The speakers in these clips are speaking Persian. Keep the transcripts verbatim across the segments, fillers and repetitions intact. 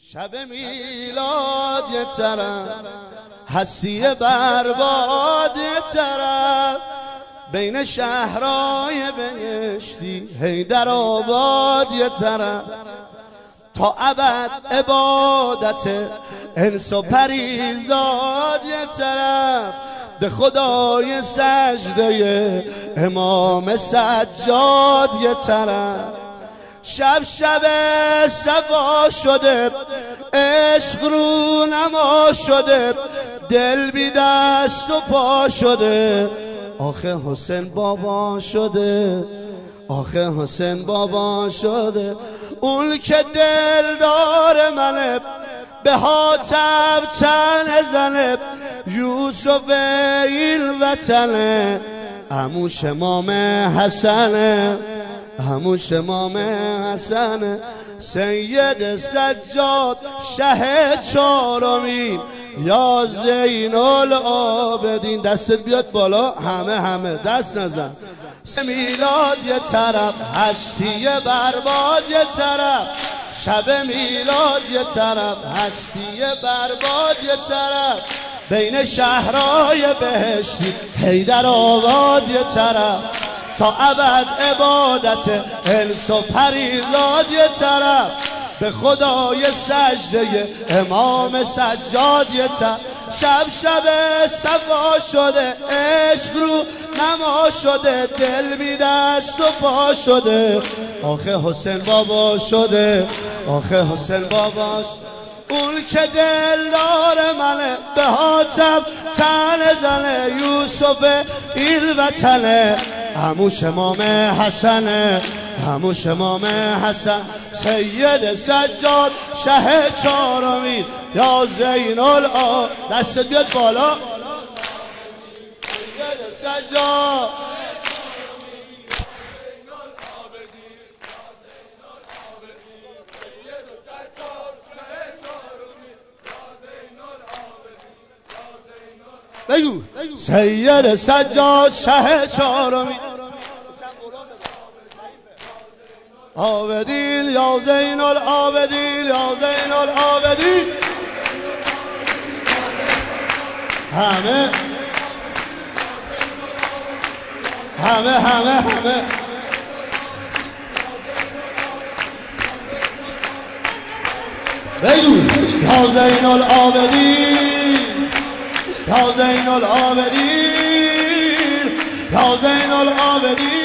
شب میلاد یه طرف، هستی برباد یه طرف، بین شهرهای بهشتی حیدرآباد یه طرف، تا ابد عبادت انس و پریزاد یه طرف، به خدای سجده امام سجاد یه طرف. شب شب صفا شده، عشق رو نما شده، دل بی دست و پا شده، آخه حسین بابا شده، آخه حسین بابا شده. اون که دل دار منه به حاتم تن زنه، یوسف این وطنه، عموش امام حسنه، عموش امام حسنه. سید سجاد شه چارمین یا زین العابدین. دستت بیاد بالا، همه همه دست نزن. میلاد یه طرف، هستی برباد یه طرف، شب میلاد یه طرف، هستی برباد یه طرف، بین شهرهای بهشتی حیدرآباد یه طرف، تا ابد عبادت انس و پریزاد یه طرف، به خدای سجده امام سجاد یه طرف. شب شب صفا شده، عشق رو نما شده، دل بی دست و پا شده، آخه حسین بابا شده، آخه حسین باباش. اون که دل داره منه به حاتم تن زنه، یوسف این وطنه، عموش امام حسنه، عموش امام حسن. سید سجاد شه چارمین یا زین العابدین. دستت بیاد بالا. سید سجاد بگو. سید سجاد شه چارمین عابدین یا زین العابدین، یا زین العابدین. همه همه همه همه بگو. یا زین العابدین، یا زین العابدین، یا زین العابدین.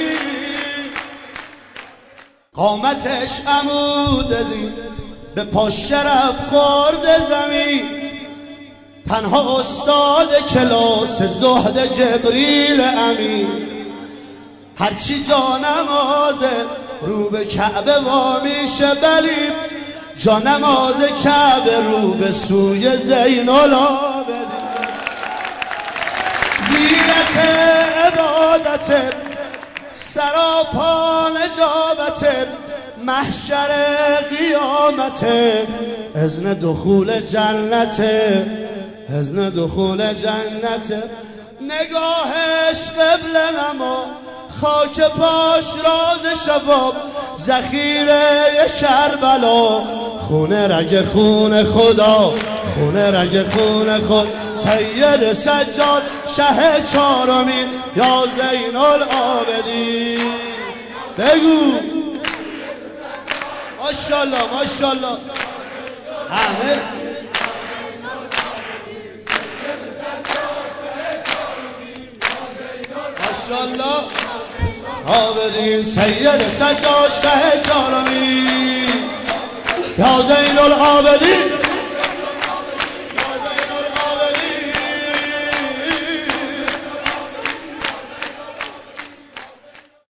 قامتش عمود دین، به پا شرف خورده زمین، تنها استاد کلاس زهد جبریل امین. هرچی جا نمازه رو به کعبه وا میشه، بلی جا نماز کعبه رو به سوی زین العابدین. زینت عبادت سراپا نجابت، محشر قیامت، اذن دخول جنت، اذن دخول جنت. نگاهش قبل نما، خاک پاش راز شباب، ذخیره کربلا، خونه رگ خون خدا، خونه رگ خون خود. سید سجاد شه چارمین یا زین العابدین. بگو. ماشاءالله ماشاءالله. همه ماشاءالله. عابدین سید سجاد شه چارمین یا زین العابدین.